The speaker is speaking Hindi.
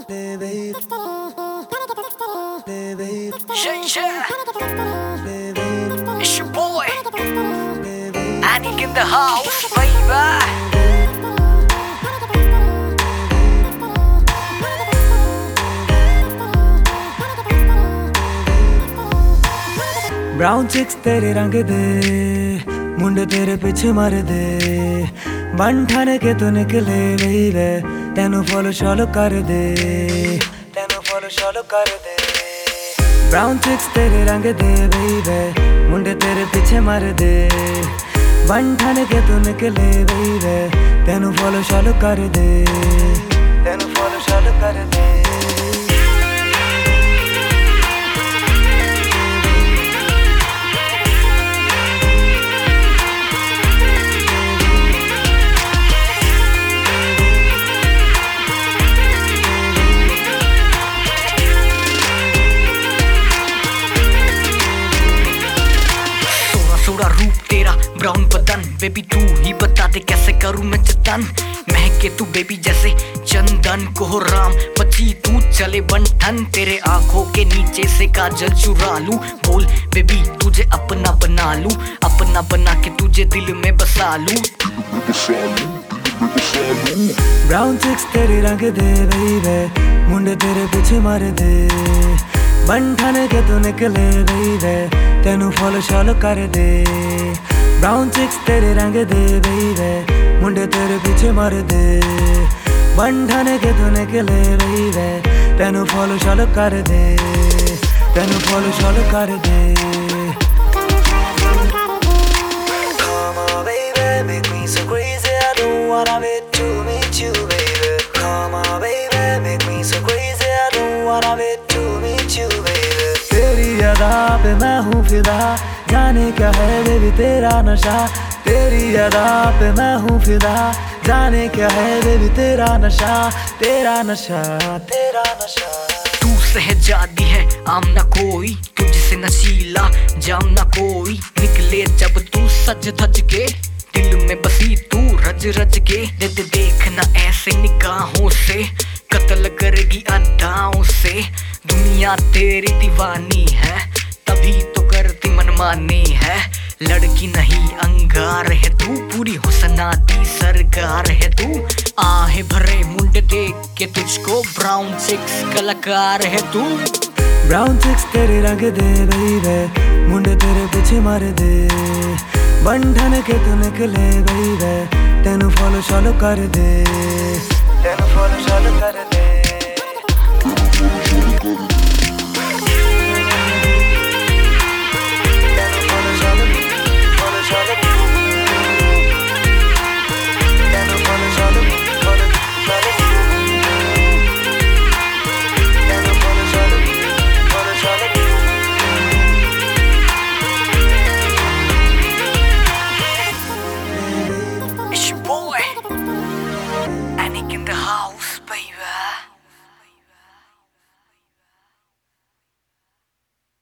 Yeah. It's your boy, Anik in the house, baby. Brown chicks तेरे रंग दे, मुंडे तेरे पीछे मार दे, बन ठाने के तू निकले बेबी, तेनू फॉलो शॉलो कर दे, तेनू फॉलो शॉलो कर दे। ब्राउन चिक्स तेरे रंग दे बेबी, मुंडे तेरे पीछे मार दे, बन ठाने के तू निकले बेबी, तेनू फॉलो शॉलो कर दे, तेनू फॉलो शॉलो कर दे। सोड़ा रूप तेरा ब्राउन बदन, बेबी तू ही बता दे कैसे करूं मैं जतन। महके तू बेबी जैसे चंदन, कोहराम बची तू चले बंठन, तेरे आंखों के नीचे से काजल चुरा लूं। बोल बेबी तुझे अपना बना लूं, अपना बना के तुझे दिल में बसा लूं। ब्राउन चिक्स तेरे रंग दे बेबी, मुंडे तेरे पीछे मार दे, बन ठाने के तू निकले बेबी, तेनू फॉलो शॉलो कर दे। ब्राउन चिक्स तेरे रंग दे बेबी, मुंडे तेरे पीछे मार दे, बन ठाने के तू निकले बेबी, तेनू फॉलो शॉलो कर दे, तेनू फॉलो शॉलो कर दे। Come on baby, make me so crazy, I don't wanna wait to meet you baby. Come on baby, make me so crazy, I don't wanna wait to meet you baby. तेरी अदा पे मैं हूँ फिदा, जाने क्या है बेबी तेरा नशा। तेरी अदा पे मैं हूँ फिदा, जाने क्या है बेबी तेरा नशा, तेरा नशा, तेरा नशा। तू सहजादी है आम ना कोई, तुझसे नशीला जाम ना कोई, निकले जब तू सज धज के, दिल में बसी तू रज रज के। देखना ऐसे निगाहों से, कत्ल करेगी अदाओं से। दुनिया तेरी दीवानी है, तभी तो करती मनमानी है। लड़की नहीं अंगार है तू, पूरी हुस्नाती सरकार है तू। आहे भरे मुंडे देख के तुझको ब्राउन चिक्स कलाकार है तू। ब्राउन चिक्स तेरे रंग दे बेबी, मुंडे तेरे पीछे मार दे, बन ठाने के तू निकले बेबी, तेनू फॉलो शॉलो कर दे, तेनू फॉलो शॉलो कर दे।